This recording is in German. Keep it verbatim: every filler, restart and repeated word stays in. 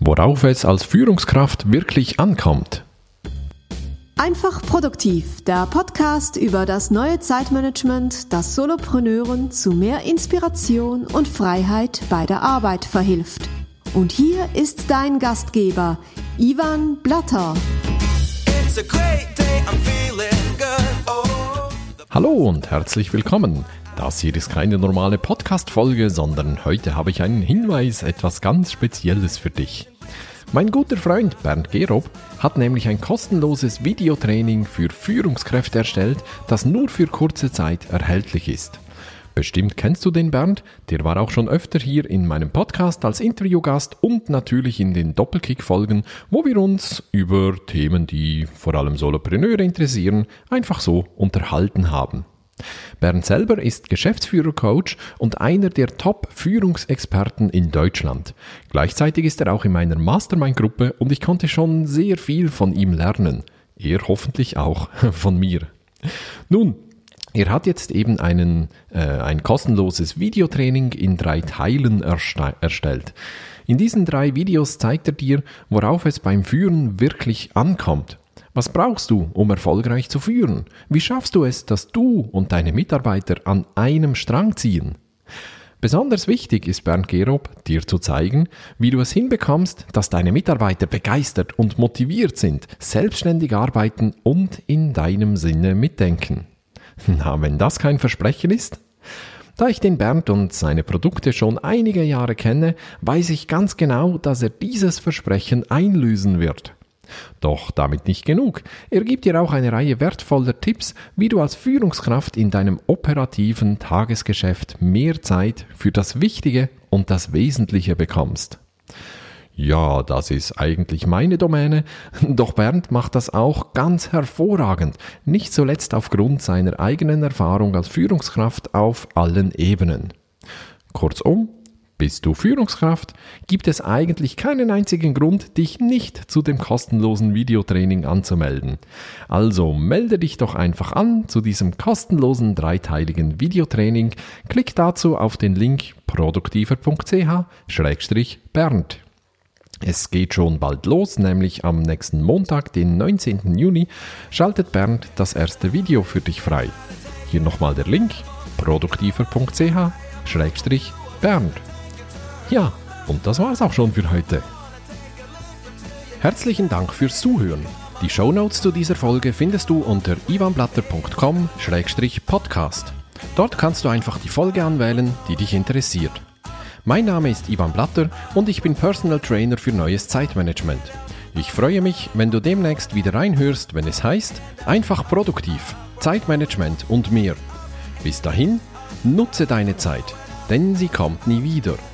Worauf es als Führungskraft wirklich ankommt. Einfach produktiv, der Podcast über das neue Zeitmanagement, das Solopreneuren zu mehr Inspiration und Freiheit bei der Arbeit verhilft. Und hier ist dein Gastgeber, Ivan Blatter. It's a great day, I'm feeling good. Oh. Hallo und herzlich willkommen. Das hier ist keine normale Podcast-Folge, sondern heute habe ich einen Hinweis, etwas ganz Spezielles für dich. Mein guter Freund Bernd Gerob hat nämlich ein kostenloses Videotraining für Führungskräfte erstellt, das nur für kurze Zeit erhältlich ist. Bestimmt kennst du den Bernd, der war auch schon öfter hier in meinem Podcast als Interviewgast und natürlich in den Doppelkick-Folgen, wo wir uns über Themen, die vor allem Solopreneure interessieren, einfach so unterhalten haben. Bernd selber ist Geschäftsführer-Coach und einer der Top-Führungsexperten in Deutschland. Gleichzeitig ist er auch in meiner Mastermind-Gruppe und ich konnte schon sehr viel von ihm lernen. Er hoffentlich auch von mir. Nun, er hat jetzt eben einen, äh, ein kostenloses Videotraining in drei Teilen erste- erstellt. In diesen drei Videos zeigt er dir, worauf es beim Führen wirklich ankommt. Was brauchst du, um erfolgreich zu führen? Wie schaffst du es, dass du und deine Mitarbeiter an einem Strang ziehen? Besonders wichtig ist Bernd Gerob, dir zu zeigen, wie du es hinbekommst, dass deine Mitarbeiter begeistert und motiviert sind, selbstständig arbeiten und in deinem Sinne mitdenken. Na, wenn das kein Versprechen ist? Da ich den Bernd und seine Produkte schon einige Jahre kenne, weiß ich ganz genau, dass er dieses Versprechen einlösen wird. Doch damit nicht genug. Er gibt dir auch eine Reihe wertvoller Tipps, wie du als Führungskraft in deinem operativen Tagesgeschäft mehr Zeit für das Wichtige und das Wesentliche bekommst. Ja, das ist eigentlich meine Domäne, doch Bernd macht das auch ganz hervorragend, nicht zuletzt aufgrund seiner eigenen Erfahrung als Führungskraft auf allen Ebenen. Kurzum, bist du Führungskraft, gibt es eigentlich keinen einzigen Grund, dich nicht zu dem kostenlosen Videotraining anzumelden. Also melde dich doch einfach an zu diesem kostenlosen dreiteiligen Videotraining. Klick dazu auf den Link produktiver punkt c h slash bernd. Es geht schon bald los, nämlich am nächsten Montag, den neunzehnten Juni, schaltet Bernd das erste Video für dich frei. Hier nochmal der Link produktiver punkt c h slash bernd. Ja, und das war's auch schon für heute. Herzlichen Dank fürs Zuhören. Die Shownotes zu dieser Folge findest du unter ivanblatter punkt com slash podcast. Dort kannst du einfach die Folge anwählen, die dich interessiert. Mein Name ist Ivan Blatter und ich bin Personal Trainer für neues Zeitmanagement. Ich freue mich, wenn du demnächst wieder reinhörst, wenn es heißt, einfach produktiv, Zeitmanagement und mehr. Bis dahin, nutze deine Zeit, denn sie kommt nie wieder.